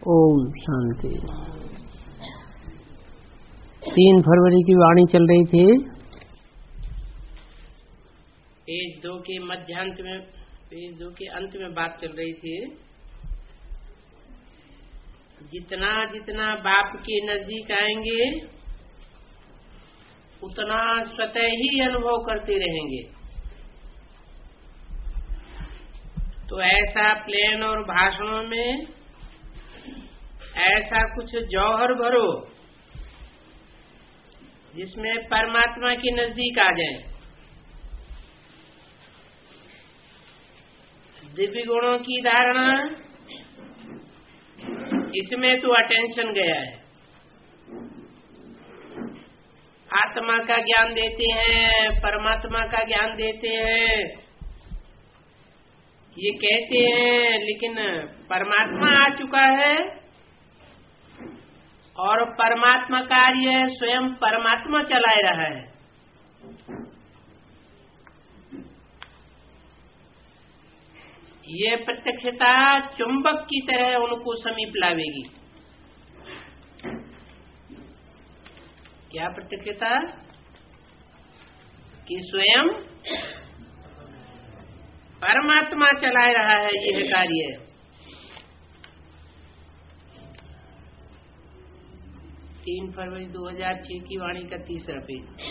ओम शांति। 3 फरवरी की वाणी चल रही थी। पेज 2 के मध्यांत में, पेज 2 के अंत में बात चल रही थी। जितना जितना बाप के नजदीक आएंगे उतना स्वतः ही अनुभव करते रहेंगे। तो ऐसा प्लेन और भाषणों में ऐसा कुछ जौहर भरो जिसमें परमात्मा के नजदीक आ जाए। दिव्य गुणों की धारणा, इसमें तो अटेंशन गया है। आत्मा का ज्ञान देते हैं, परमात्मा का ज्ञान देते हैं, ये कहते हैं, लेकिन परमात्मा आ चुका है और परमात्मा कार्य स्वयं परमात्मा चलाए रहा है। ये प्रत्यक्षता चुंबक की तरह उनको समीप लावेगी। क्या प्रत्यक्षता? कि स्वयं परमात्मा चलाए रहा है यह कार्य। तीन फरवरी 2006 की वाणी का 3रा पेज।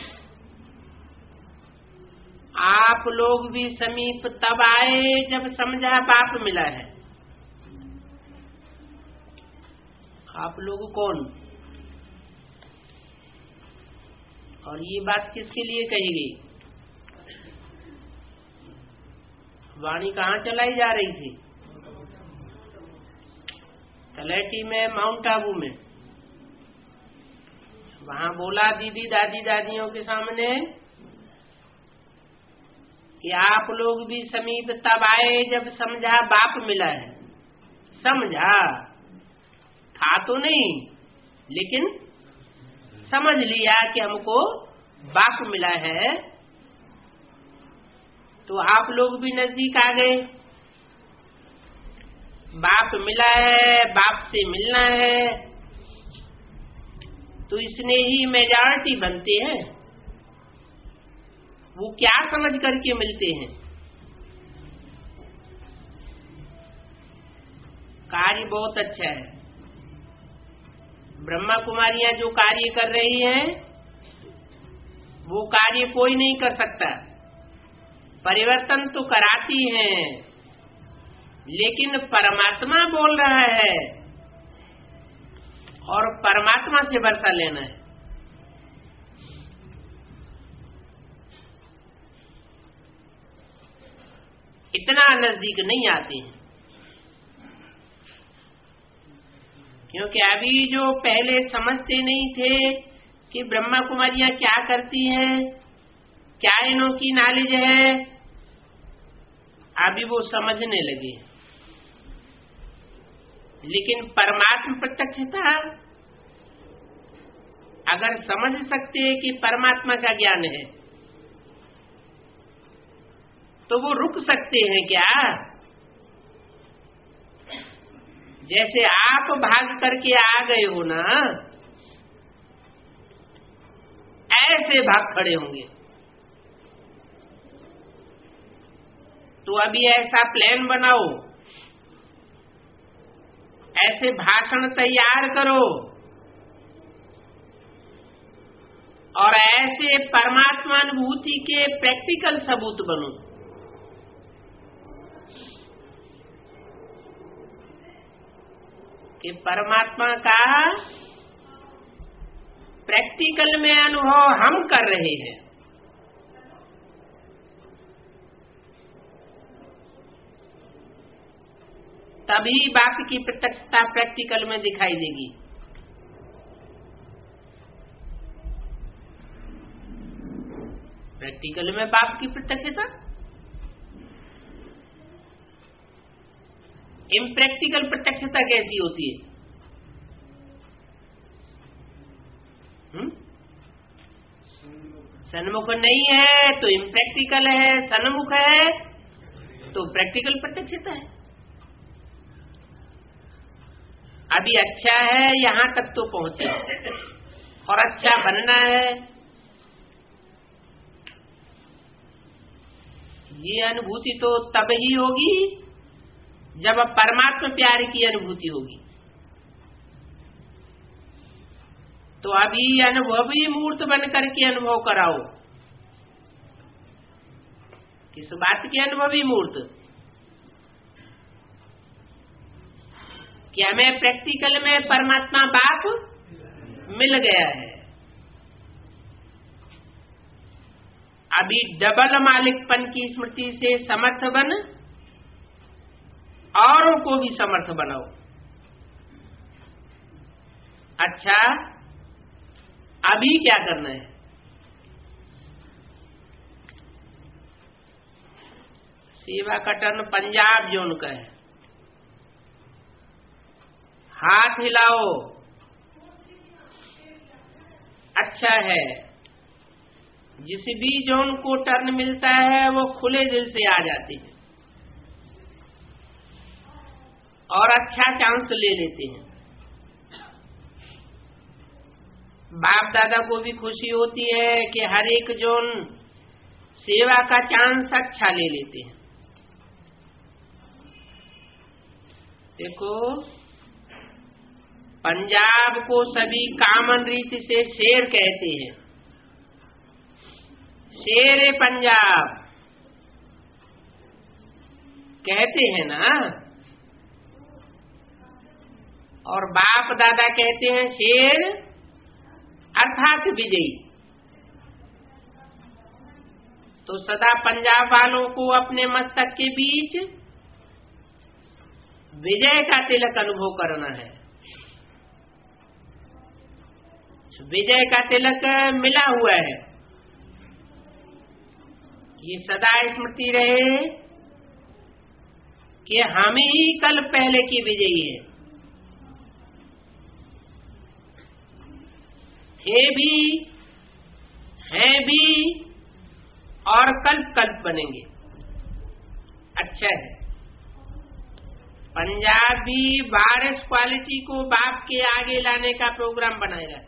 आप लोग भी समीप तब आए जब समझा बाप मिला है। आप लोग कौन? और ये बात किसके लिए कही गई? वाणी कहाँ चलाई जा रही थी? तलहटी में, माउंट आबू में। वहां बोला दीदी दादी दादियों के सामने कि आप लोग भी समीप तब आए जब समझा बाप मिला है। समझा था तो नहीं, लेकिन समझ लिया कि हमको बाप मिला है। तो आप लोग भी नजदीक आ गए। बाप मिला है, बाप से मिलना है, तो इसने ही मेजॉरिटी बनते हैं। वो क्या समझ करके मिलते हैं? कार्य बहुत अच्छा है। ब्रह्मा कुमारियां जो कार्य कर रही हैं, वो कार्य कोई नहीं कर सकता। परिवर्तन तो कराती हैं, लेकिन परमात्मा बोल रहा है और परमात्मा से वर्षा लेना है। इतना नजदीक नहीं आते हैं, क्योंकि अभी जो पहले समझते नहीं थे कि ब्रह्मा कुमारियां क्या करती हैं, क्या इनों की नॉलेज है, अभी वो समझने लगे। लेकिन परमात्मा प्रत्यक्षता अगर समझ सकते हैं कि परमात्मा का ज्ञान है, तो वो रुक सकते हैं क्या? जैसे आप भाग करके आ गए हो ना, ऐसे भाग खड़े होंगे। तो अभी ऐसा प्लान बनाओ, ऐसे भाषण तैयार करो और ऐसे परमात्मानुभूति के प्रैक्टिकल सबूत बनो। कि परमात्मा का प्रैक्टिकल में अनुभव हम कर रहे हैं। तभी बाप की प्रत्यक्षता प्रैक्टिकल में दिखाई देगी। प्रैक्टिकल में बाप की प्रत्यक्षता, इम्प्रैक्टिकल प्रत्यक्षता कैसी होती है? सन्मुख नहीं है तो इम्प्रैक्टिकल है, सन्मुख है तो प्रैक्टिकल प्रत्यक्षता है। अभी अच्छा है, यहाँ तक तो पहुंचे और अच्छा बनना है। ये अनुभूति तो तब ही होगी जब परमात्मा प्यार की अनुभूति होगी। तो अभी अनुभवी मूर्त बन करके अनुभव कराओ। किस बात की अनुभवी मूर्त? कि हमें प्रैक्टिकल में परमात्मा बाप मिल गया है। अभी डबल मालिकपन की स्मृति से समर्थ बन, औरों को भी समर्थ बनाओ। अच्छा, अभी क्या करना है? सेवा का टर्न पंजाब जोन का है। हाथ हिलाओ, अच्छा है। जिस भी जोन को टर्न मिलता है वो खुले दिल से आ जाते हैं और अच्छा चांस ले लेते हैं। बाप दादा को भी खुशी होती है कि हर एक जोन सेवा का चांस अच्छा ले लेते हैं। देखो, पंजाब को सभी कॉमन रीति से शेर कहते हैं। शेर पंजाब कहते हैं ना, और बाप दादा कहते हैं शेर अर्थात विजयी। तो सदा पंजाब वालों को अपने मस्तक के बीच विजय का तिलक अनुभव करना है। विजय का तिलक मिला हुआ है, ये सदा स्मृति रहे कि हम ही कल पहले की विजयी है। थे भी, हैं भी और कल्प कल्प बनेंगे। अच्छा है, पंजाबी वारिस क्वालिटी को बाप के आगे लाने का प्रोग्राम बनाया जाता है।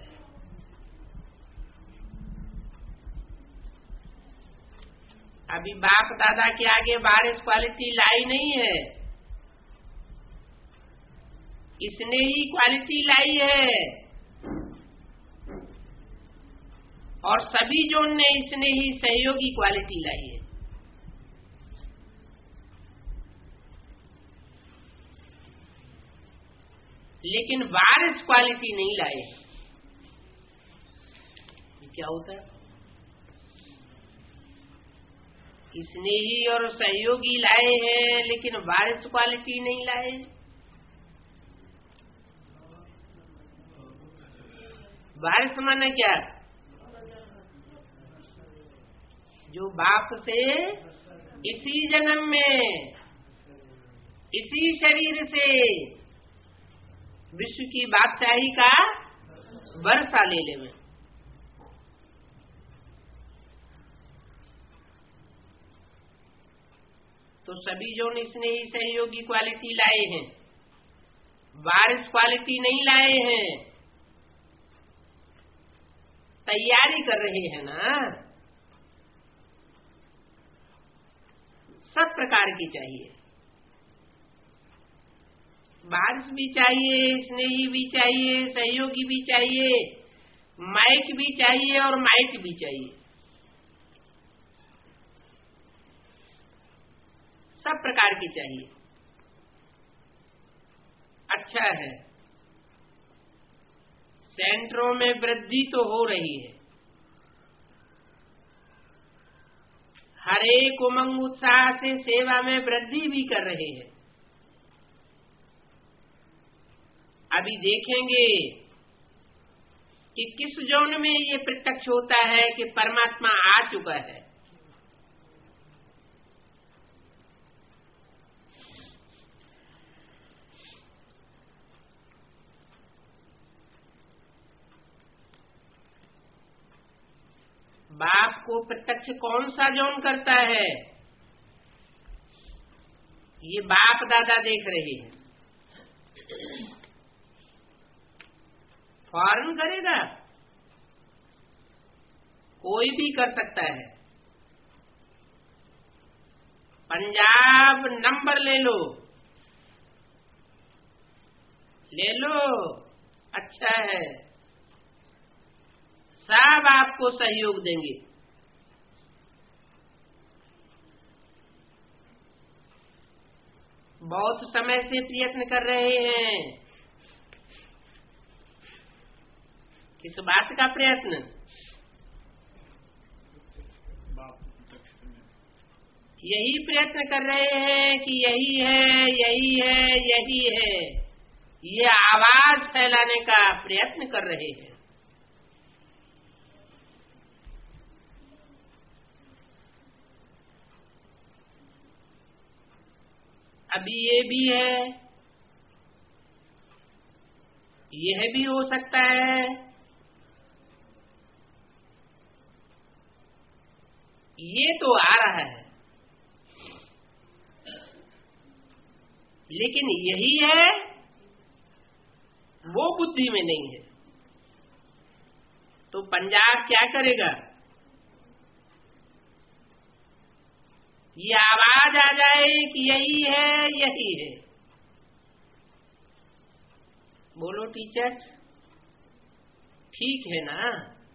अभी बाप दादा के आगे वारिस क्वालिटी लाई नहीं है, इसने ही क्वालिटी लाई है और सभी जोन ने इसने ही सहयोगी क्वालिटी लाई है। लेकिन वारिस क्वालिटी नहीं लाए। क्या होता है? इसने ही और सहयोगी लाए हैं लेकिन वारिस क्वालिटी नहीं लाए। वारिस माने क्या? जो बाप से इसी जन्म में इसी शरीर से विश्व की बादशाही का वर्षा ले ले में। तो सभी जो इसने ही सहयोगी क्वालिटी लाए हैं, वारिस क्वालिटी नहीं लाए हैं। तैयारी कर रहे हैं ना, सब प्रकार की चाहिए। वारिस भी चाहिए, स्नेही भी चाहिए, सहयोगी भी चाहिए, माइक भी चाहिए और माइट भी चाहिए। सब प्रकार की चाहिए। अच्छा है, सेंटरों में वृद्धि तो हो रही है, हर एक उमंग उत्साह से सेवा में वृद्धि भी कर रहे हैं। अभी देखेंगे कि किस जोन में ये प्रत्यक्ष होता है कि परमात्मा आ चुका है। बाप को प्रत्यक्ष कौन सा जोन करता है? ये बाप दादा देख रहे हैं। फौरन करेगा? कोई भी कर सकता है। पंजाब नंबर ले लो, अच्छा है, सब आपको सहयोग देंगे। बहुत समय से प्रयत्न कर रहे हैं। किस बात का प्रयत्न? यही प्रयत्न कर रहे हैं कि यही है, यही है, यही है, ये आवाज फैलाने का प्रयत्न कर रहे हैं। अभी ये भी है, यह भी हो सकता है, ये तो आ रहा है, लेकिन यही है वो बुद्धि में नहीं है। तो पंजाब क्या करेगा? ये आवाज आ जाए कि यही है, यही है। बोलो टीचर, ठीक है ना?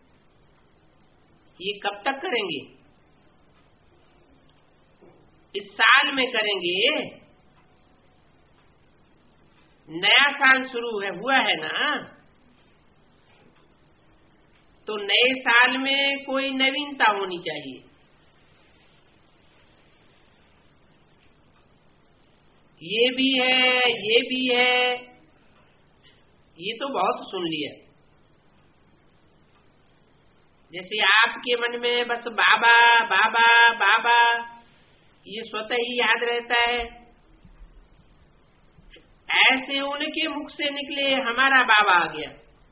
ये कब तक करेंगे? इस साल में करेंगे। नया साल शुरू हुआ है ना, तो नए साल में कोई नवीनता होनी चाहिए। ये भी है, ये भी है, ये तो बहुत सुन लिया। जैसे आपके मन में बस बाबा बाबा बाबा ये स्वतः ही याद रहता है, ऐसे उनके मुख से निकले हमारा बाबा आ गया।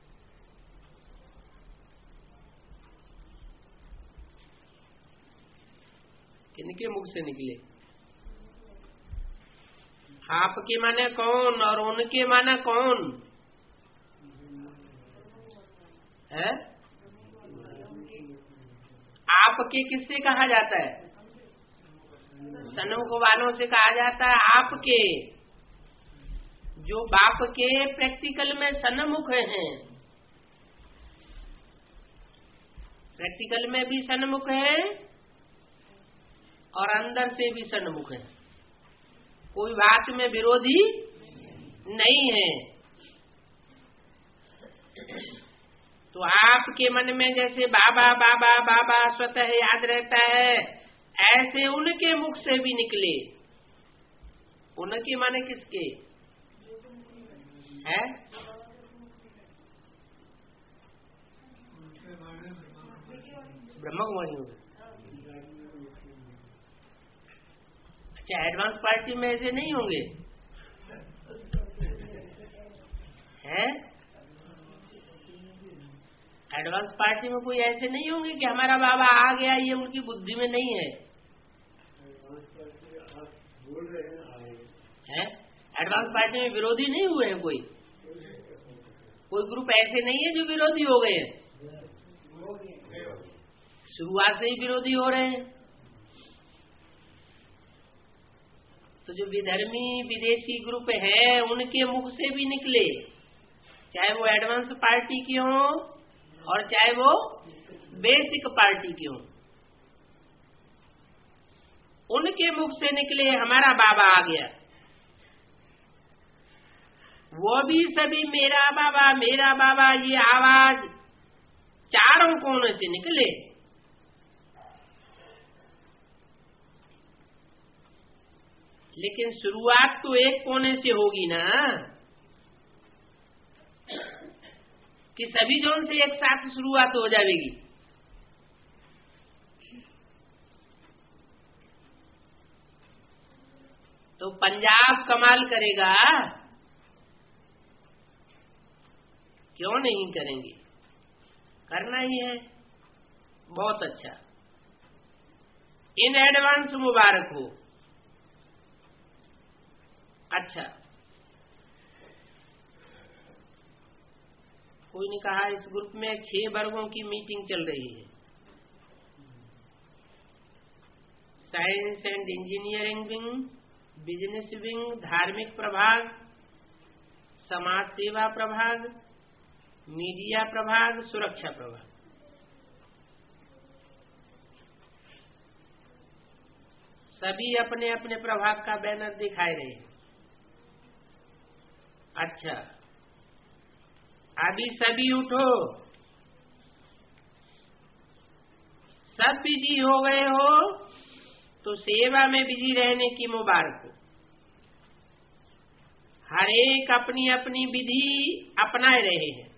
किनके मुख से निकले? आपके माने कौन और उनके माने कौन है? आपके किससे कहा जाता है? सन्मुख वालों से कहा जाता है आपके। जो बाप के प्रैक्टिकल में सन्मुख हैं, प्रैक्टिकल में भी सन्मुख है और अंदर से भी सन्मुख है, कोई बात में विरोधी नहीं है। तो आपके मन में जैसे बाबा बाबा बाबा स्वतः याद रहता है, ऐसे उनके मुख से भी निकले। उनके माने किसके है? ब्रह्मकुमारी। अच्छा, एडवांस पार्टी में ऐसे नहीं होंगे हैं? एडवांस पार्टी में कोई ऐसे नहीं होंगे कि हमारा बाबा आ गया, ये उनकी बुद्धि में नहीं है। एडवांस पार्टी में विरोधी नहीं हुए हैं कोई ग्रुप ऐसे नहीं है जो विरोधी हो गए हैं। शुरुआत से ही विरोधी हो रहे हैं। तो जो विधर्मी विदेशी ग्रुप है उनके मुख से भी निकले, चाहे वो एडवांस पार्टी की हो और चाहे वो बेसिक पार्टी की हो, उनके मुख से निकले हमारा बाबा आ गया। वो भी सभी मेरा बाबा ये आवाज चारों कोनों से निकले। लेकिन शुरुआत तो एक कोने से होगी ना, कि सभी जोन से एक साथ शुरुआत हो जाएगी। तो पंजाब कमाल करेगा, क्यों नहीं करेंगे? करना ही है। बहुत अच्छा, इन एडवांस मुबारक हो। अच्छा, कोई ने कहा इस ग्रुप में 6 वर्गों की मीटिंग चल रही है। Science and engineering wing, business wing, धार्मिक प्रभाग, समाज सेवा प्रभाग, मीडिया प्रभाग, सुरक्षा प्रभाग। सभी अपने अपने प्रभाग का बैनर दिखाए रहे हैं। अच्छा, अभी सभी उठो, सब बिजी हो गए हो तो सेवा में बिजी रहने की मुबारक हो। हर एक अपनी अपनी विधि अपनाए रहे हैं।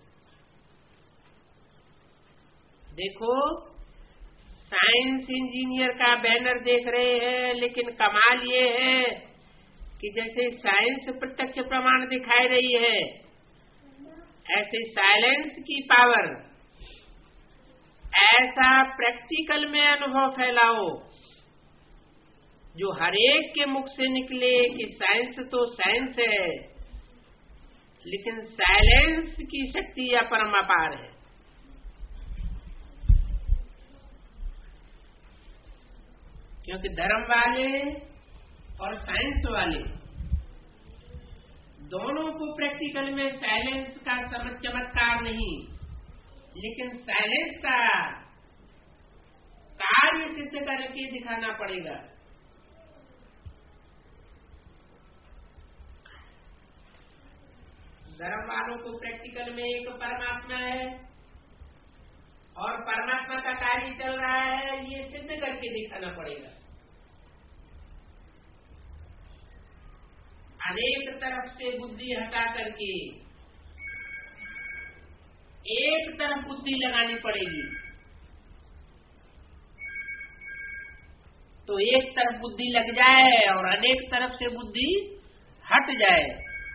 देखो, साइंस इंजीनियर का बैनर देख रहे हैं, लेकिन कमाल ये है कि जैसे साइंस प्रत्यक्ष प्रमाण दिखाई रही है, ऐसे साइलेंस की पावर, ऐसा प्रैक्टिकल में अनुभव फैलाओ जो हरेक के मुख से निकले कि साइंस तो साइंस है, लेकिन साइलेंस की शक्ति अपरंपार है। क्योंकि धर्म वाले और साइंस वाले दोनों को प्रैक्टिकल में साइलेंस का चमत्कार नहीं, लेकिन साइलेंस का कार्य सिद्ध करके दिखाना पड़ेगा। धर्म वालों को प्रैक्टिकल में एक परमात्मा है और परमात्मा का कार्य चल रहा है, ये सिद्ध करके दिखाना पड़ेगा। अनेक तरफ से बुद्धि हटा करके एक तरफ बुद्धि लगानी पड़ेगी। तो एक तरफ बुद्धि लग जाए और अनेक तरफ से बुद्धि हट जाए,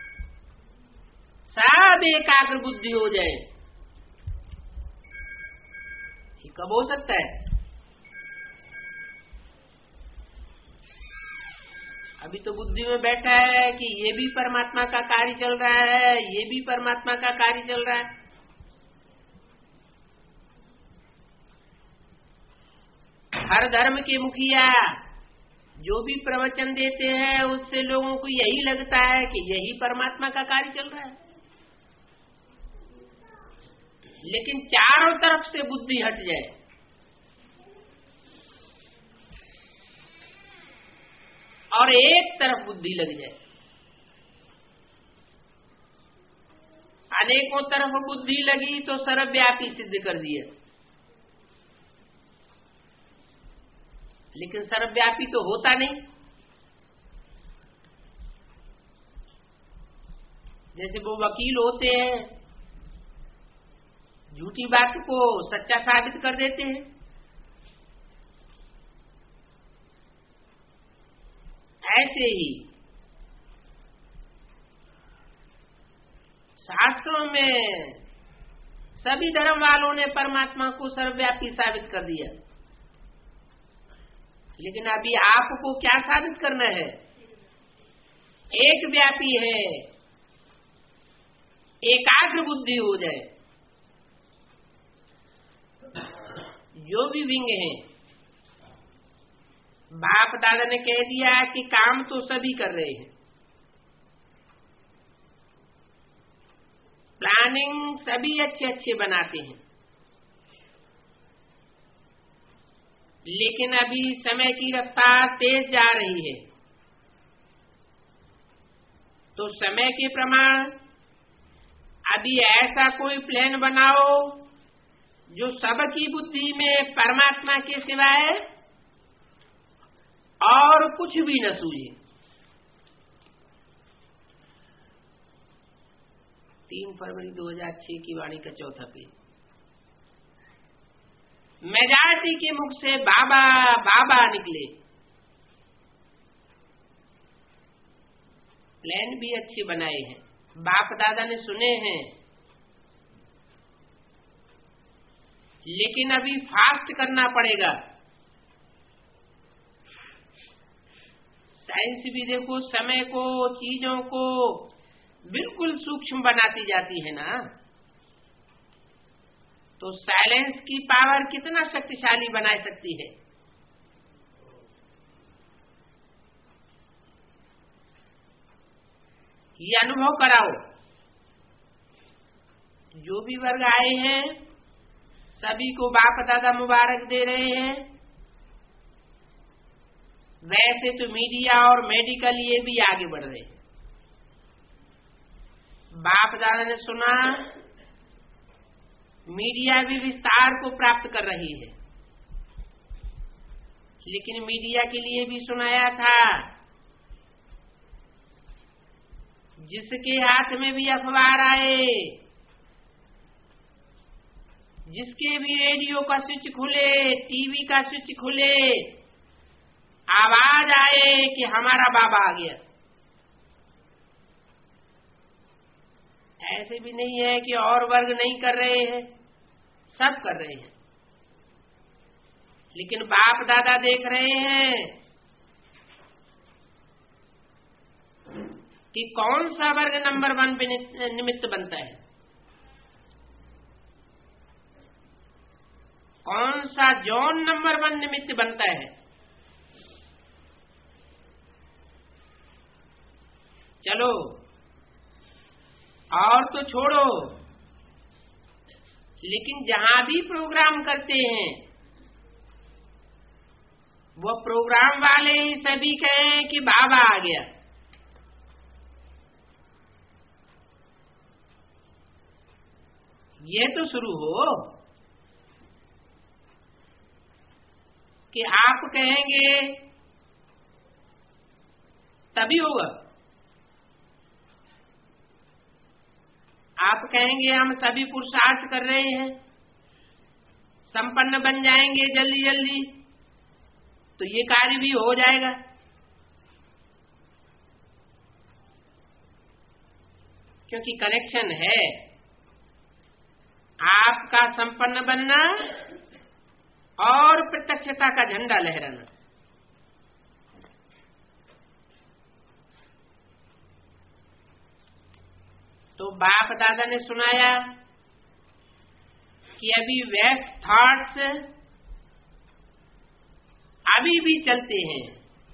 सब एकाग्र बुद्धि हो जाए। ये कब हो सकता है? अभी तो बुद्धि में बैठा है कि ये भी परमात्मा का कार्य चल रहा है, ये भी परमात्मा का कार्य चल रहा है। हर धर्म के मुखिया जो भी प्रवचन देते हैं, उससे लोगों को यही लगता है कि यही परमात्मा का कार्य चल रहा है, लेकिन चारों तरफ से बुद्धि हट जाए, और एक तरफ बुद्धि लग जाए, अनेकों तरफ बुद्धि लगी तो सर्वव्यापी सिद्ध कर दिया। लेकिन सर्वव्यापी तो होता नहीं। जैसे वो वकील होते हैं, झूठी बात को सच्चा साबित कर देते हैं। ऐसे ही शास्त्रों में सभी धर्म वालों ने परमात्मा को सर्वव्यापी साबित कर दिया, लेकिन अभी आपको क्या साबित करना है? एक व्यापी है, एकाग्र बुद्धि हो जाए। जो भी विंग है, बाप दादा ने कह दिया कि काम तो सभी कर रहे हैं, प्लानिंग सभी अच्छे अच्छे बनाते हैं, लेकिन अभी समय की रफ्तार तेज जा रही है। तो समय के प्रमाण अभी ऐसा कोई प्लान बनाओ जो सबकी बुद्धि में परमात्मा के सिवाय और कुछ भी न सूझे। 3 फरवरी 2006 की वाणी का 4था पेज। मेजॉरिटी के मुख से बाबा बाबा निकले। प्लान भी अच्छे बनाए हैं, बाप दादा ने सुने हैं, लेकिन अभी फास्ट करना पड़ेगा। साइंस भी देखो समय को, चीजों को बिल्कुल सूक्ष्म बनाती जाती है ना। तो साइलेंस की पावर कितना शक्तिशाली बना सकती है। ये अनुभव कराओ। जो भी वर्ग आए हैं सभी को बाप दादा मुबारक दे रहे हैं। वैसे तो मीडिया और मेडिकल ये भी आगे बढ़ रहे हैं। बाप दादा ने सुना, मीडिया भी विस्तार को प्राप्त कर रही है, लेकिन मीडिया के लिए भी सुनाया था, जिसके हाथ में भी अखबार आए, जिसके भी रेडियो का स्विच खुले, टीवी का स्विच खुले, आवाज आए कि हमारा बाबा आ गया। ऐसे भी नहीं है कि और वर्ग नहीं कर रहे हैं, सब कर रहे हैं, लेकिन बाप दादा देख रहे हैं कि कौन सा वर्ग नंबर 1 निमित्त बनता है, कौन सा जॉन नंबर 1 निमित्त बनता है। चलो और तो छोड़ो, लेकिन जहां भी प्रोग्राम करते हैं वो प्रोग्राम वाले ही सभी कहें कि बाबा आ गया। ये तो शुरू हो कि आप कहेंगे तभी होगा। आप कहेंगे हम सभी पुरुषार्थ कर रहे हैं, संपन्न बन जाएंगे जल्दी जल्दी, तो ये कार्य भी हो जाएगा। क्योंकि कनेक्शन है आपका संपन्न बनना और प्रत्यक्षता का झंडा लहराना। तो बाप दादा ने सुनाया कि अभी वेस्ट थॉट्स अभी भी चलते हैं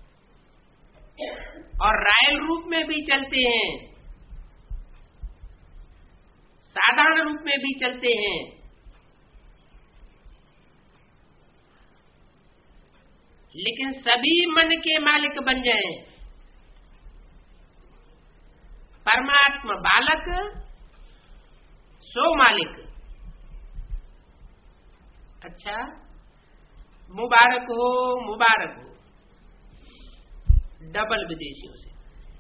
और रॉयल रूप में भी चलते हैं, साधारण रूप में भी चलते हैं, लेकिन सभी मन के मालिक बन जाएं। परमात्मा बालक सो मालिक। अच्छा, मुबारक हो, मुबारक हो डबल विदेशियों से।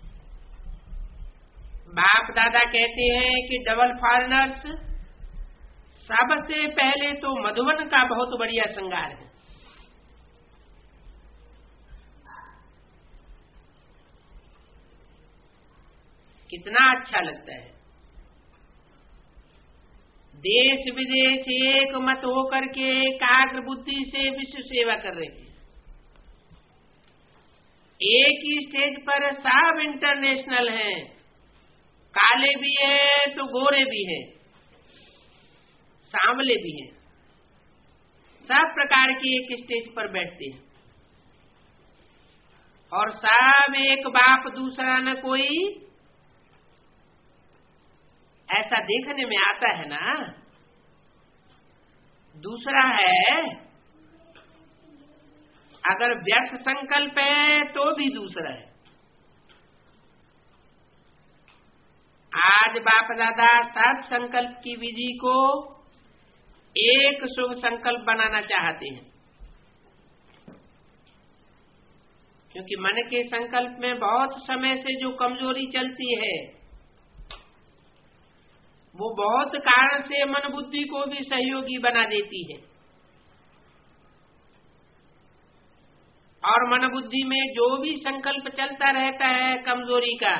बाप दादा कहते हैं कि डबल फॉरेनर्स सबसे पहले तो मधुबन का बहुत बढ़िया श्रृंगार है। कितना अच्छा लगता है। देश विदेश एक मत होकर के एकाग्र बुद्धि से विश्व सेवा कर रहे थे। एक ही स्टेज पर सब इंटरनेशनल हैं, काले भी हैं तो गोरे भी हैं, सांवले भी हैं, सब प्रकार के एक स्टेज पर बैठते हैं और सब एक बाप दूसरा न कोई। ऐसा देखने में आता है ना। दूसरा है, अगर व्यर्थ संकल्प है तो भी दूसरा है। आज बाप दादा सब संकल्प की विधि को एक शुभ संकल्प बनाना चाहते हैं, क्योंकि मन के संकल्प में बहुत समय से जो कमजोरी चलती है वो बहुत कारण से मन बुद्धि को भी सहयोगी बना देती है, और मन बुद्धि में जो भी संकल्प चलता रहता है कमजोरी का,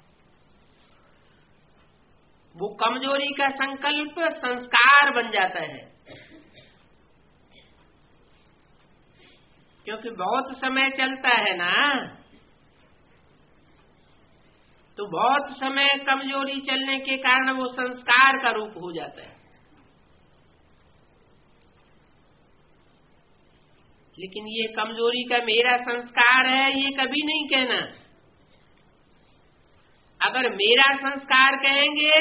वो कमजोरी का संकल्प संस्कार बन जाता है। क्योंकि बहुत समय चलता है ना, तो बहुत समय कमजोरी चलने के कारण वो संस्कार का रूप हो जाता है। लेकिन ये कमजोरी का मेरा संस्कार है, ये कभी नहीं कहना। अगर मेरा संस्कार कहेंगे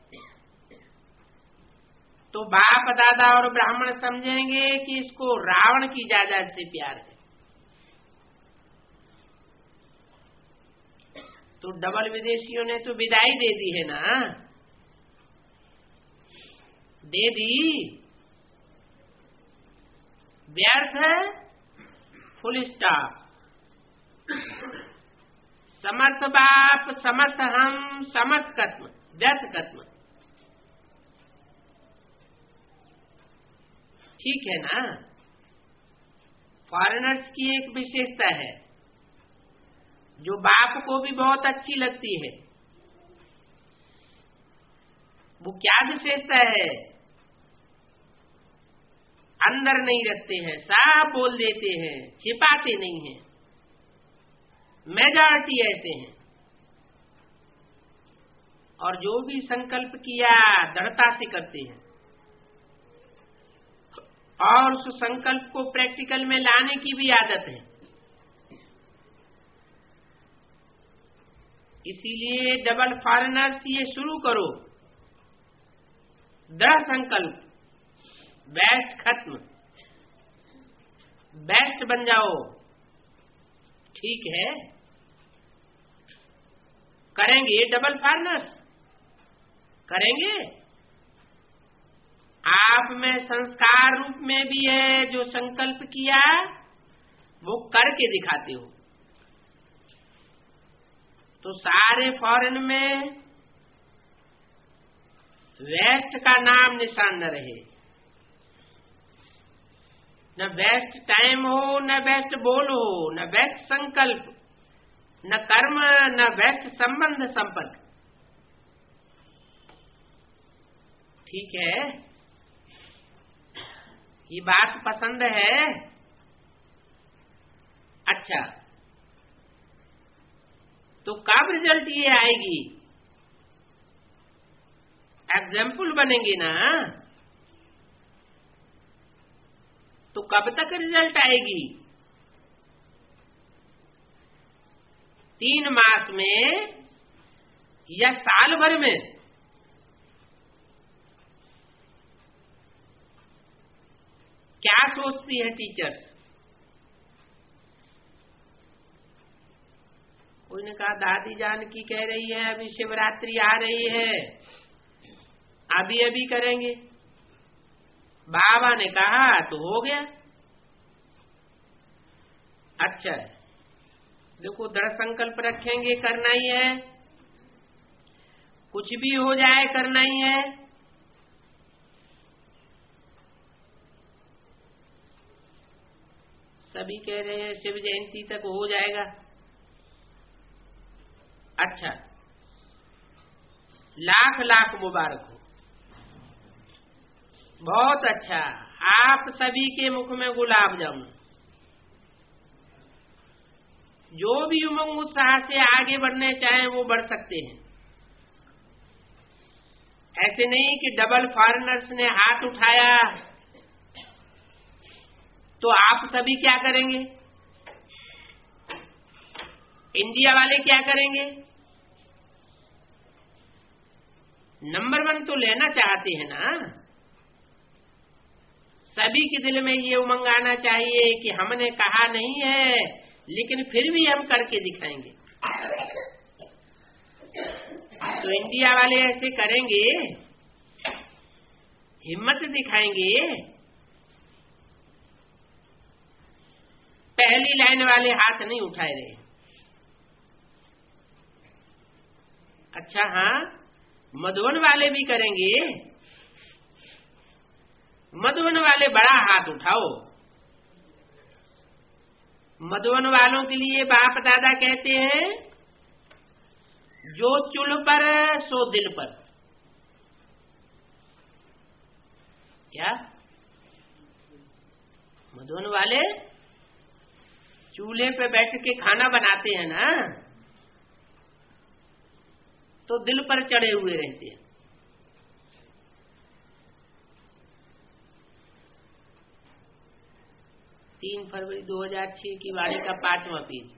तो बाप दादा और ब्राह्मण समझेंगे कि इसको रावण की जायदाद से प्यार है। तो डबल विदेशियों ने तो विदाई दे दी है ना, दे दी, व्यर्थ है, फुल स्टॉप। समर्थ बाप, समर्थ हम, समर्थ कत्म, व्यर्थ कत्म। ठीक है ना। फॉरेनर्स की एक विशेषता है जो बाप को भी बहुत अच्छी लगती है। वो क्या विशेषता है? अंदर नहीं रखते हैं, साफ बोल देते हैं, छिपाते नहीं हैं। मेजॉरिटी ऐसे हैं। और जो भी संकल्प किया दृढ़ता से करते हैं और उस संकल्प को प्रैक्टिकल में लाने की भी आदत है। इसीलिए डबल फॉरेनर्स ये शुरू करो, दृढ़ संकल्प, बेस्ट खत्म, बेस्ट बन जाओ। ठीक है, करेंगे डबल फॉरेनर्स, करेंगे। आप में संस्कार रूप में भी है, जो संकल्प किया वो करके दिखाते हो। तो सारे फॉरेन में वेस्ट का नाम निशान न रहे, न बेस्ट टाइम हो, न बेस्ट बोल हो, न बेस्ट संकल्प, न कर्म, न बेस्ट संबंध संपर्क। ठीक है, ये बात पसंद है। अच्छा, तो कब रिजल्ट ये आएगी? एग्जाम्पल बनेंगे ना, तो कब तक रिजल्ट आएगी? 3 मास में या साल भर में? क्या सोचती है टीचर्स? कोई ने कहा दादी जान की कह रही है अभी शिवरात्रि आ रही है, अभी अभी करेंगे। बाबा ने कहा तो हो गया। अच्छा, देखो दृढ़ संकल्प रखेंगे, करना ही है, कुछ भी हो जाए करना ही है। सभी कह रहे हैं शिव जयंती तक हो जाएगा। अच्छा, लाख लाख मुबारक हो, बहुत अच्छा। आप सभी के मुख में गुलाब जामुन। जो भी उमंग उत्साह से आगे बढ़ने चाहें वो बढ़ सकते हैं। ऐसे नहीं कि डबल फॉरेनर्स ने हाथ उठाया तो आप सभी क्या करेंगे, इंडिया वाले क्या करेंगे? नंबर 1 तो लेना चाहते हैं ना। सभी के दिल में ये उमंग आना चाहिए कि हमने कहा नहीं है लेकिन फिर भी हम करके दिखाएंगे। तो इंडिया वाले ऐसे करेंगे, हिम्मत दिखाएंगे। पहली लाइन वाले हाथ नहीं उठाए रहे। अच्छा, हाँ, मधुबन वाले भी करेंगे। मधुबन वाले बड़ा हाथ उठाओ। मधुबन वालों के लिए बाप दादा कहते हैं जो चुल पर सो दिल पर। क्या मधुबन वाले चूल्हे पे बैठ के खाना बनाते हैं ना, तो दिल पर चढ़े हुए रहते हैं। 3 फरवरी 2006 की वाणी का 5वां पेज।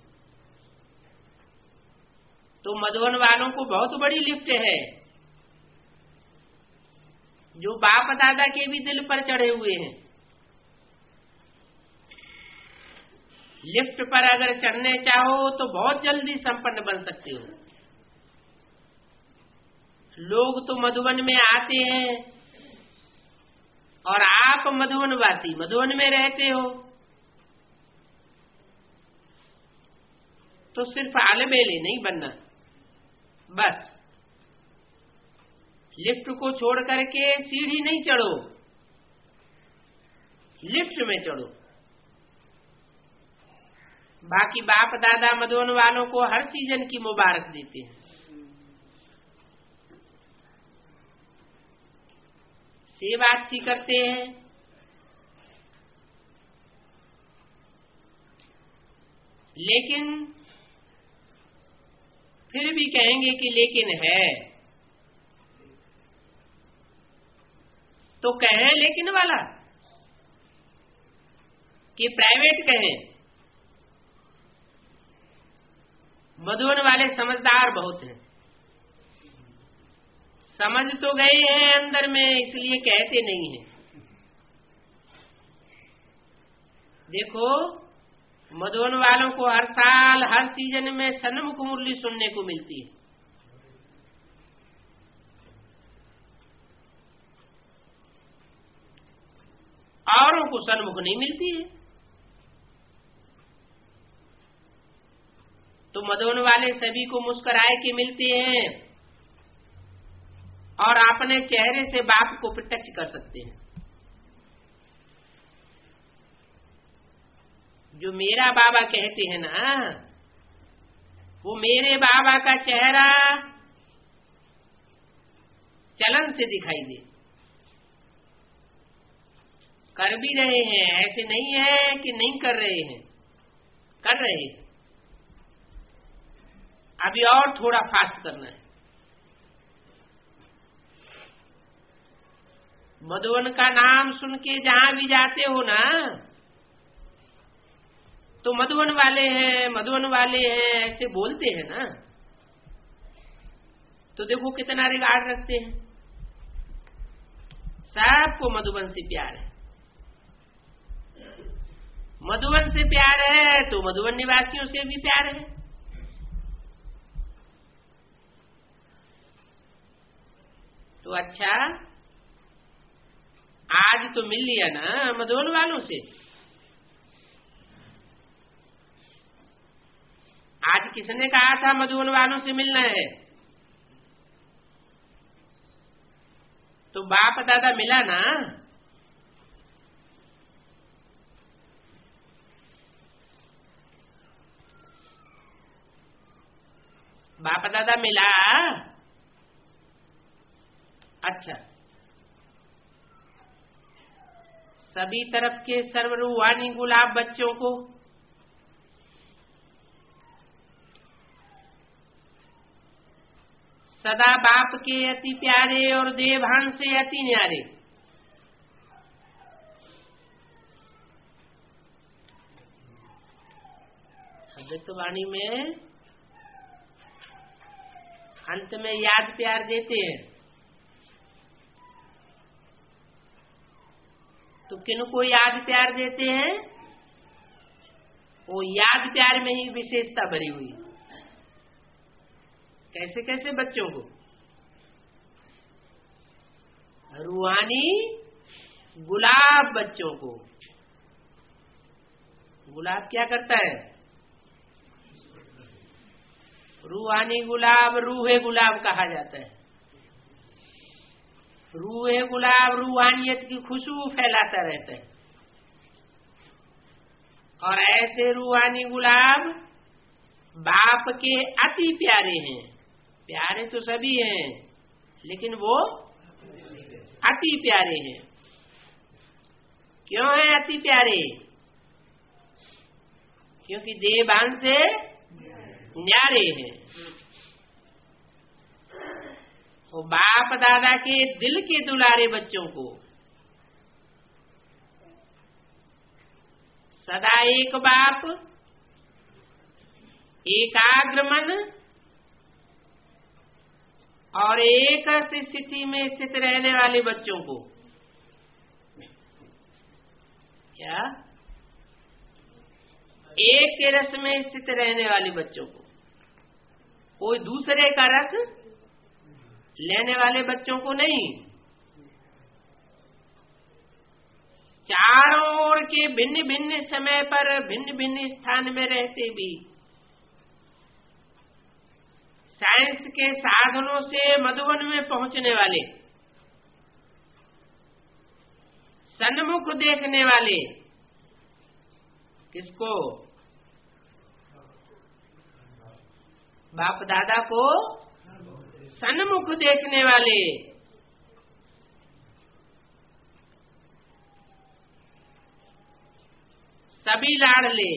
तो मधुबन वालों को बहुत बड़ी लिफ्ट है, जो बाप दादा के भी दिल पर चढ़े हुए हैं। लिफ्ट पर अगर चढ़ने चाहो तो बहुत जल्दी संपन्न बन सकते हो। लोग तो मधुबन में आते हैं और आप मधुबनवासी मधुबन में रहते हो, तो सिर्फ आलबेले नहीं बनना। बस लिफ्ट को छोड़ करके सीढ़ी नहीं चढ़ो, लिफ्ट में चढ़ो। बाकी बाप दादा मधुबन वालों को हर सीजन की मुबारक देते हैं। सेवा अच्छी करते हैं, लेकिन फिर भी कहेंगे कि लेकिन है, तो कहें लेकिन वाला कि प्राइवेट कहें। मधुबन वाले समझदार बहुत हैं, समझ तो गए हैं अंदर में, इसलिए कहते नहीं हैं। देखो मधुबन वालों को हर साल हर सीजन में सन्मुख मुरली सुनने को मिलती है। औरों को सन्मुख नहीं मिलती है। तो मधुबन वाले सभी को मुस्कुराए के मिलते हैं और अपने चेहरे से बाप को प्रत्यक्ष कर सकते हैं। जो मेरा बाबा कहते हैं ना, वो मेरे बाबा का चेहरा चलन से दिखाई दे। कर भी रहे हैं, ऐसे नहीं है कि नहीं कर रहे हैं, कर रहे हैं। अभी और थोड़ा फास्ट करना है। मधुबन का नाम सुन के जहां भी जाते हो ना, तो मधुबन वाले हैं मधुबन वाले हैं ऐसे बोलते हैं ना, तो देखो कितना रिगार्ड रखते हैं। सबको मधुबन से प्यार है। मधुबन से प्यार है तो मधुबन निवासियों से भी प्यार है। तो अच्छा, आज तो मिल लिया ना मधुबन वालों से। आज किसने कहा था मधुबन वालों से मिलना है? तो बाप दादा मिला ना। बाप दादा मिला। अच्छा, सभी तरफ के सर्वरूहानी गुलाब बच्चों को सदा बाप के अति प्यारे और देवभान से अति न्यारे। अद्वैतवाणी में अंत में याद प्यार देते हैं। तो किनको याद प्यार देते हैं? वो याद प्यार में ही विशेषता भरी हुई। कैसे कैसे बच्चों को? रूहानी गुलाब बच्चों को। गुलाब क्या करता है? रूहानी गुलाब रूहे गुलाब कहा जाता है। रूहे गुलाब रूहानियत की खुशबू फैलाता रहता है। और ऐसे रूहानी गुलाब बाप के अति प्यारे हैं। प्यारे तो सभी हैं, लेकिन वो अति प्यारे हैं। क्यों है अति प्यारे? क्योंकि देवभान से न्यारे हैं। वो बाप दादा के दिल के दुलारे बच्चों को सदा एक बाप, एकाग्र मन और एक स्थिति में स्थित रहने वाले बच्चों को, क्या एक के रस में स्थित रहने वाले बच्चों को, कोई दूसरे का रस लेने वाले बच्चों को नहीं। चारों ओर के भिन्न भिन्न समय पर भिन्न भिन्न स्थान में रहते भी साइंस के साधनों से मधुबन में पहुंचने वाले, सन्मुख देखने वाले, किसको? बाप दादा को सन्मुख देखने वाले, सभी लाडले,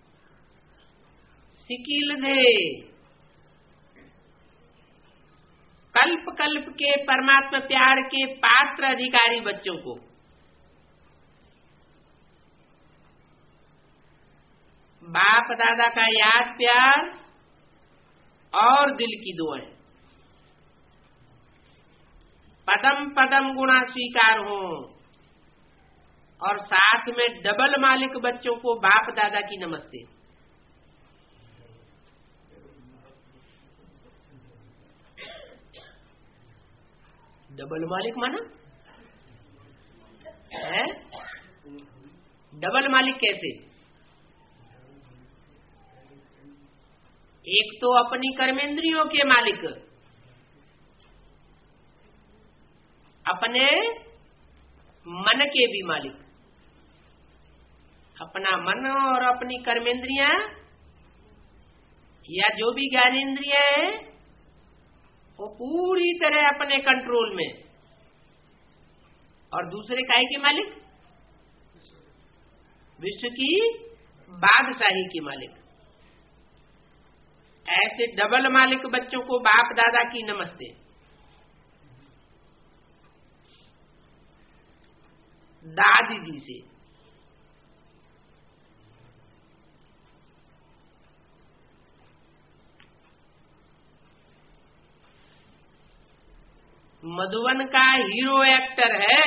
सिकीलधे, कल्प कल्प के परमात्मा प्यार के पात्र अधिकारी बच्चों को बाप दादा का याद प्यार और दिल की दुआएं, पदम पदम गुणा स्वीकार हो, और साथ में डबल मालिक बच्चों को बाप दादा की नमस्ते। डबल मालिक माना है? डबल मालिक कैसे? एक तो अपनी कर्मेंद्रियों के मालिक, अपने मन के भी मालिक, अपना मन और अपनी कर्मेंद्रियां या जो भी ज्ञानेन्द्रियां है वो पूरी तरह अपने कंट्रोल में, और दूसरे काय के मालिक? विश्व की बादशाही के मालिक। ऐसे डबल मालिक बच्चों को बाप दादा की नमस्ते। दादी जी से मधुबन का हीरो एक्टर है,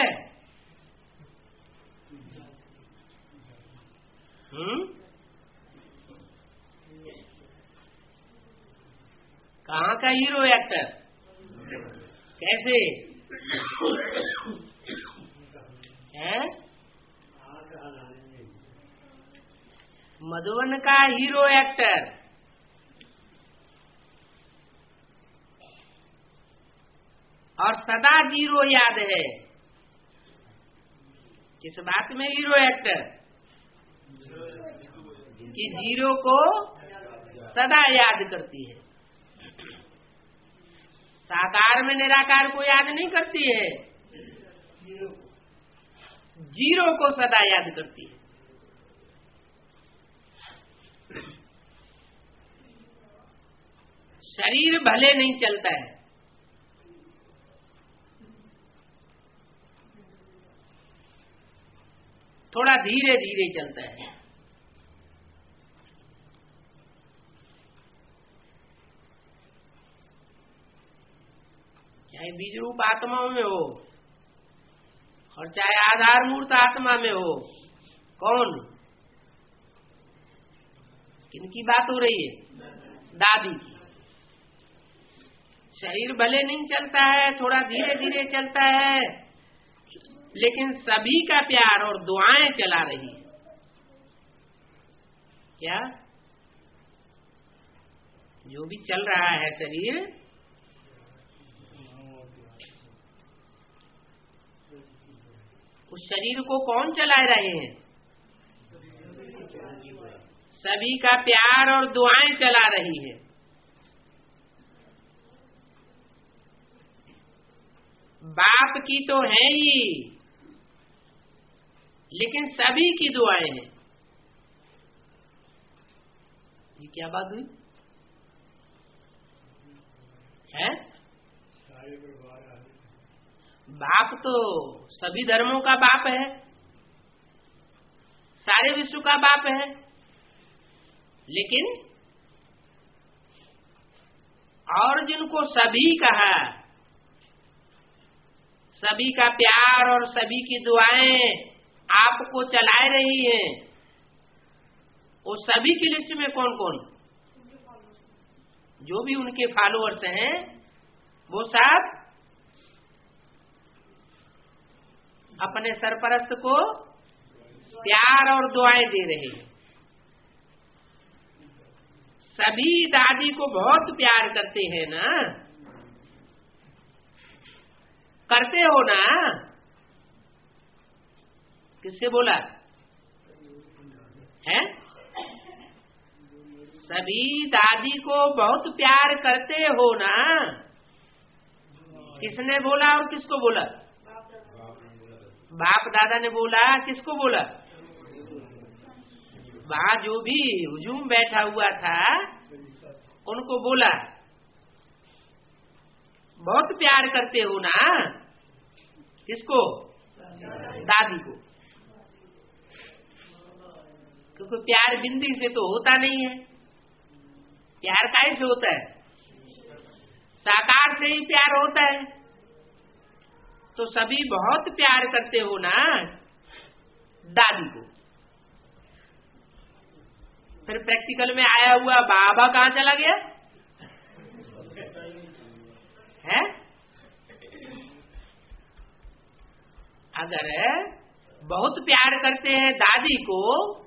कहाँ का हीरो एक्टर? कैसे है? मधुबन का हीरो एक्टर और सदा जीरो याद है। किस बात में हीरो एक्टर? कि जीरो को सदा याद करती है, साकार में निराकार को याद नहीं करती है, जीरो को सदा याद करती है। शरीर भले नहीं चलता है, थोड़ा धीरे धीरे चलता है। चाहे बीज रूप आत्माओं में हो और चाहे आधार मूर्त आत्मा में हो, कौन किनकी बात हो रही है? दादी की। शरीर भले नहीं चलता है, थोड़ा धीरे धीरे चलता है, लेकिन सभी का प्यार और दुआएं चला रही है। क्या? जो भी चल रहा है शरीर, उस शरीर को कौन चला रहे हैं? सभी का प्यार और दुआएं चला रही है। बाप की तो है ही, लेकिन सभी की दुआएं हैं। ये क्या बात हुई है? बाप तो सभी धर्मों का बाप है, सारे विश्व का बाप है, लेकिन और जिनको सभी कहा, सभी का प्यार और सभी की दुआएं आपको चलाए रही हैं, वो सभी की लिस्ट में कौन कौन? जो भी उनके फॉलोअर्स हैं वो सब अपने सरपरस्त को प्यार और दुआएं दे रहे हैं। सभी दादी को बहुत प्यार करते हैं ना, करते हो ना? किससे बोला है? सभी दादी को बहुत प्यार करते हो ना? किसने बोला और किसको बोला? बाप दादा ने बोला। किसको बोला? वहां जो भी हुजूम बैठा हुआ था उनको बोला, बहुत प्यार करते हो ना? किसको? दादी को। क्योंकि प्यार बिंदी से तो होता नहीं है, प्यार कैसे होता है? साकार से ही प्यार होता है। तो सभी बहुत प्यार करते हो ना दादी को। फिर प्रैक्टिकल में आया हुआ बाबा कहाँ चला गया है? अगर बहुत प्यार करते हैं दादी को,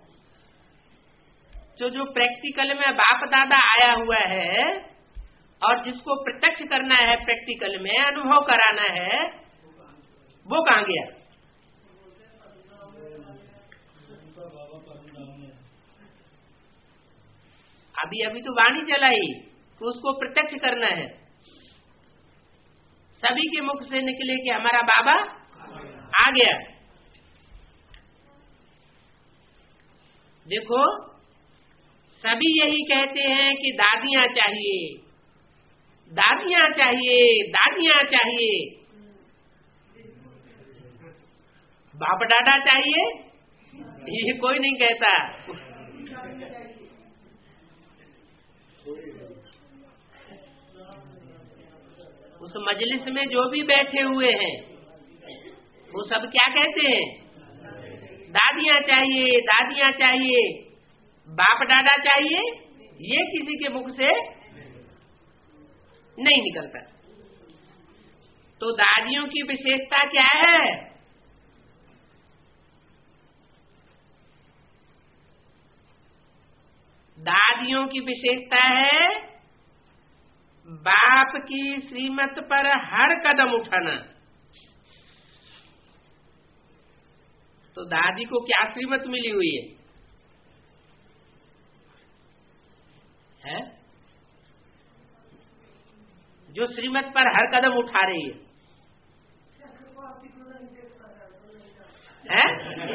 तो जो प्रैक्टिकल में बाप दादा आया हुआ है और जिसको प्रत्यक्ष करना है, प्रैक्टिकल में अनुभव कराना है, वो कहाँ गया? अभी अभी तो वाणी चलाई तो उसको प्रत्यक्ष करना है। सभी के मुख से निकले कि हमारा बाबा आ गया। देखो, सभी यही कहते हैं कि दादियां चाहिए, दादियां चाहिए, दादियां चाहिए। बाप दादा चाहिए ये कोई नहीं कहता। उस मजलिस में जो भी बैठे हुए हैं वो सब क्या कहते हैं? दादियां चाहिए, दादियां चाहिए, बाप दादा चाहिए। ये किसी के मुख से नहीं निकलता। तो दादियों की विशेषता क्या है? दादियों की विशेषता है बाप की श्रीमत पर हर कदम उठाना। तो दादी को क्या श्रीमत मिली हुई है? जो श्रीमत पर हर कदम उठा रही है?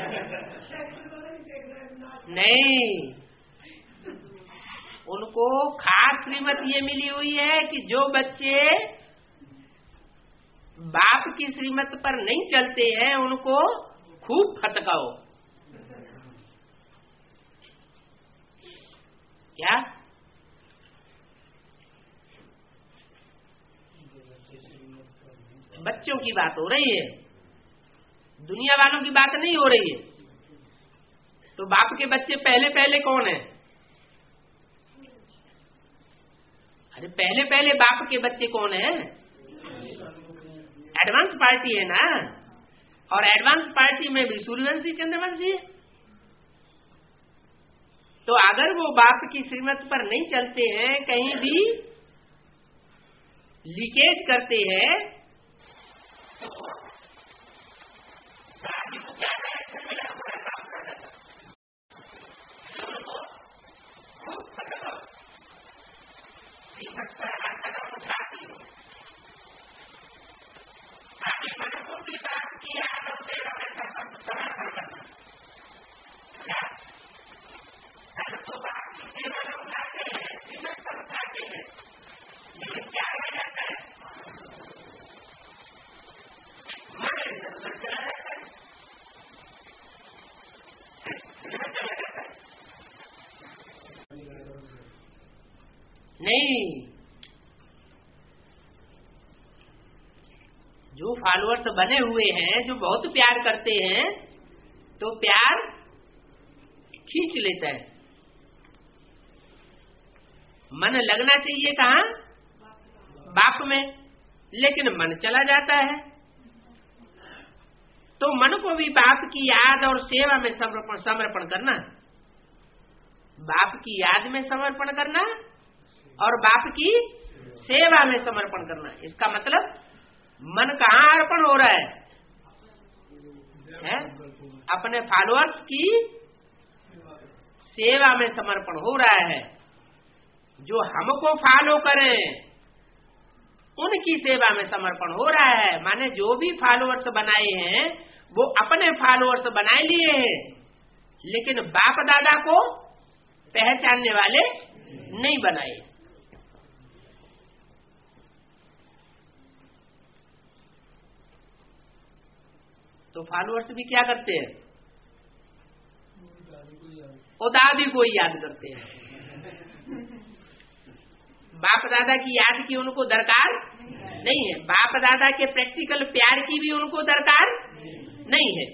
नहीं, उनको खास श्रीमत ये मिली हुई है कि जो बच्चे बाप की श्रीमत पर नहीं चलते हैं उनको खूब फटकाओ। क्या? बच्चों की बात हो रही है, दुनिया वालों की बात नहीं हो रही है। तो बाप के बच्चे पहले पहले कौन है? अरे पहले पहले बाप के बच्चे कौन है? एडवांस पार्टी है ना। और एडवांस पार्टी में भी सूर्यवंशी चंद्रवंशी है। तो अगर वो बाप की श्रीमत पर नहीं चलते हैं, कहीं भी लीकेज करते हैं, नहीं, जो फॉलोअर्स बने हुए हैं, जो बहुत प्यार करते हैं, तो प्यार खींच लेता है। मन लगना चाहिए कहाँ? बाप में, लेकिन मन चला जाता है। तो मन को भी बाप की याद और सेवा में समर्पण करना, बाप की याद में समर्पण करना और बाप की सेवा में समर्पण करना। इसका मतलब मन कहाँ अर्पण हो रहा है? अपने फॉलोअर्स की सेवा में समर्पण हो रहा है। जो हमको फॉलो करें उनकी सेवा में समर्पण हो रहा है। माने जो भी फॉलोअर्स बनाए हैं वो अपने फॉलोअर्स बनाए लिए हैं, लेकिन बाप दादा को पहचानने वाले नहीं बनाए। तो फॉलोअर्स भी क्या करते हैं? वो दादी को ही याद करते हैं। बाप दादा की याद की उनको दरकार नहीं है, बाप दादा के प्रैक्टिकल प्यार की भी उनको दरकार नहीं है।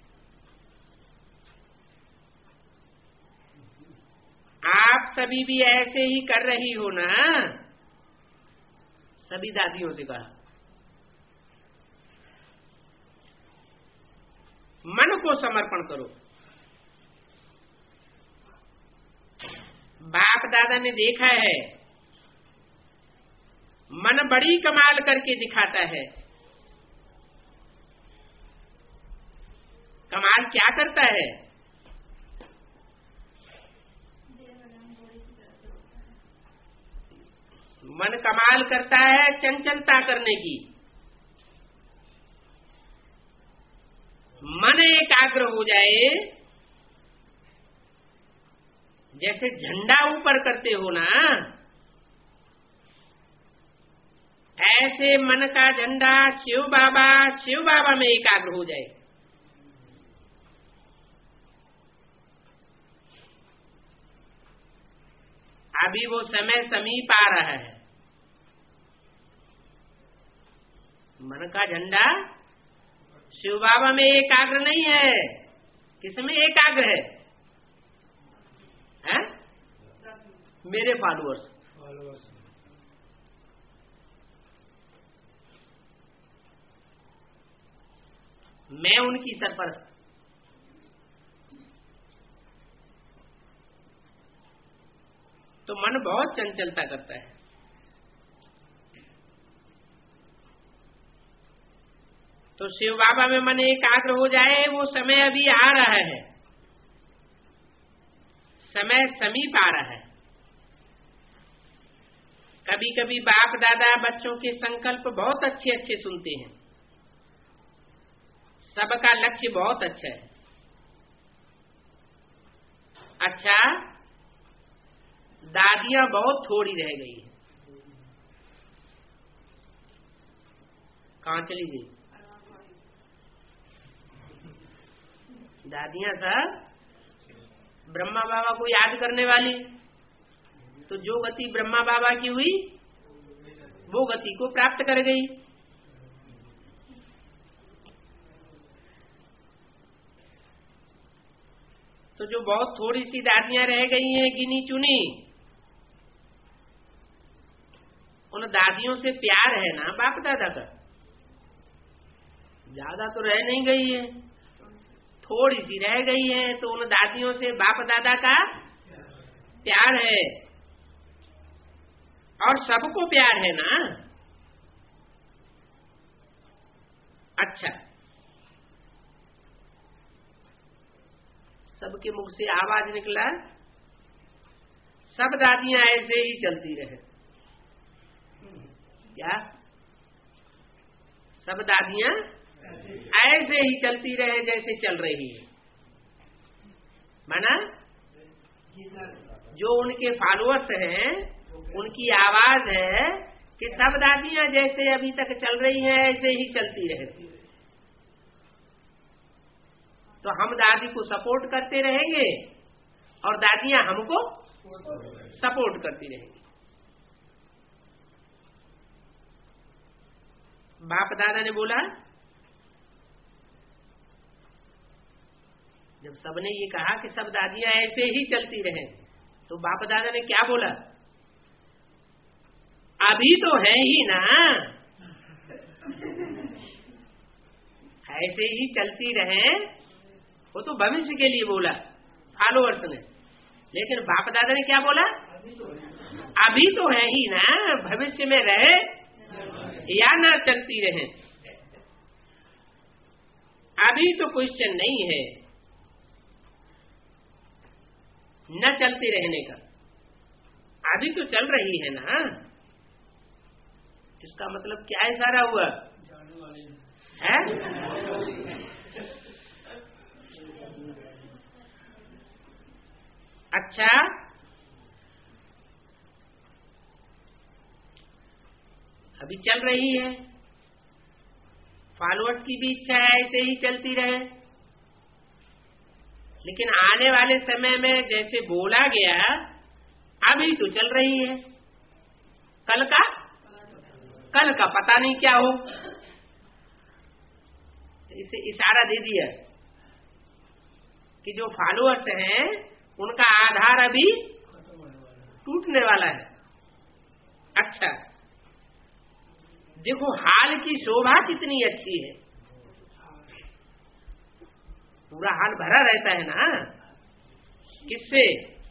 आप सभी भी ऐसे ही कर रही हो ना? सभी दादियों से कहा, मन को समर्पण करो। बाप दादा ने देखा है मन बड़ी कमाल करके दिखाता है। कमाल क्या करता है? मन कमाल करता है चंचलता करने की। मन एकाग्र हो जाए, जैसे झंडा ऊपर करते हो ना, ऐसे मन का झंडा शिव बाबा में एकाग्र हो जाए। अभी वो समय समीप आ रहा है। मन का झंडा शिव बाबा में एकाग्र नहीं है, किसमें एकाग्र है? मेरे फॉलोअर्स। मैं उनकी सरपरस्त। तो मन बहुत चंचलता करता है। तो शिव बाबा में मन एकाग्र हो जाए, वो समय अभी आ रहा है, समय समीप आ रहा है। कभी कभी बाप दादा बच्चों के संकल्प बहुत अच्छे अच्छे सुनते हैं, सबका लक्ष्य बहुत अच्छा है। अच्छा, दादियां बहुत थोड़ी रह गई है। कहाँ चली गई दादियां? सब ब्रह्मा बाबा को याद करने वाली। तो जो गति ब्रह्मा बाबा की हुई वो गति को प्राप्त कर गई। तो जो बहुत थोड़ी सी दादियां रह गई हैं गिनी चुनी, उन दादियों से प्यार है ना बाप दादा का? ज्यादा तो रह नहीं गई है, थोड़ी सी रह गई है। तो उन दादियों से बाप दादा का प्यार है, और सबको प्यार है ना। अच्छा, सबके मुख से आवाज निकला, सब दादियां ऐसे ही चलती रहे। क्या? सब दादियां ऐसे ही चलती रहे जैसे चल रही है। माना जो उनके फॉलोअर्स हैं उनकी आवाज है कि सब दादियां जैसे अभी तक चल रही हैं ऐसे ही चलती रहे। तो हम दादी को सपोर्ट करते रहेंगे और दादियां हमको सपोर्ट करती रहेंगी। बाप दादा ने बोला, जब सबने ये कहा कि सब दादियां ऐसे ही चलती रहे, तो बाप दादा ने क्या बोला, अभी तो है ही ना, ऐसे ही चलती रहे, वो तो भविष्य के लिए बोला फॉलोअर्स ने। लेकिन बाप दादा ने क्या बोला, अभी तो है ही ना, भविष्य में रहे या ना चलती रहे, अभी तो क्वेश्चन नहीं है न चलते रहने का, अभी तो चल रही है ना। इसका मतलब क्या इशारा हुआ है? अच्छा, अभी चल रही है, फॉलोअर्स की भी इच्छा है ऐसे ही चलती रहे, लेकिन आने वाले समय में जैसे बोला गया, अभी तो चल रही है, कल का पता नहीं क्या हो। इसे इशारा दे दिया कि जो फॉलोअर्स हैं उनका आधार अभी टूटने वाला है। अच्छा, देखो हाल की शोभा कितनी अच्छी है, पूरा हाल भरा रहता है ना। किससे?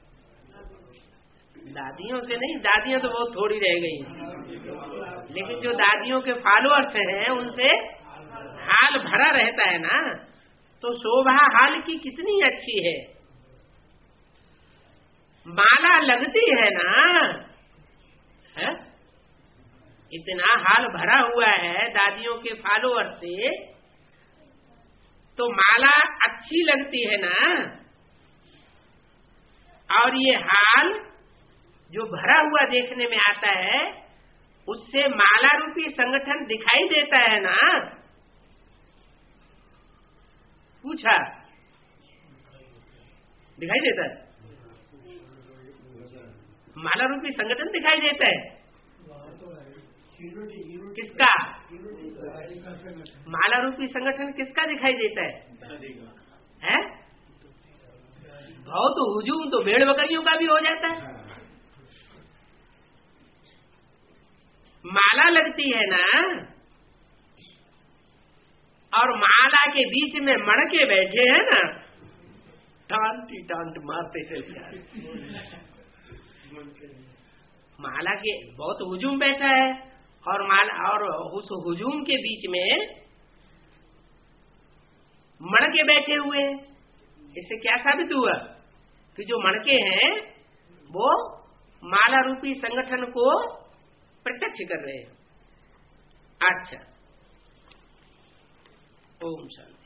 दादियों से नहीं, दादियां तो बहुत थोड़ी रह गई हैं, लेकिन जो दादियों के फॉलोअर्स हैं उनसे हाल भरा रहता है ना। तो शोभा हाल की कितनी अच्छी है, माला लगती है ना, है? इतना हाल भरा हुआ है दादियों के फॉलोअर से, तो माला अच्छी लगती है ना। और ये हाल जो भरा हुआ देखने में आता है, उससे माला रूपी संगठन दिखाई देता है ना। पूछा, दिखाई देता है? माला रूपी संगठन दिखाई देता है। किसका? माला रूपी संगठन किसका दिखाई देता है? बहुत हुजूम तो भेड़ बकरियों का भी हो जाता है। माला लगती है ना, और माला के बीच में मड़के बैठे हैं ना, टांटी टांट मारते चलते आ रहे। माला के बहुत हुजूम बैठा है, और माला और उस हुजूम के बीच में मड़के बैठे हुए हैं। इससे क्या साबित हुआ कि जो मड़के हैं वो माला रूपी संगठन को प्रत्यक्ष कर रहे हैं। अच्छा, ओम शांति।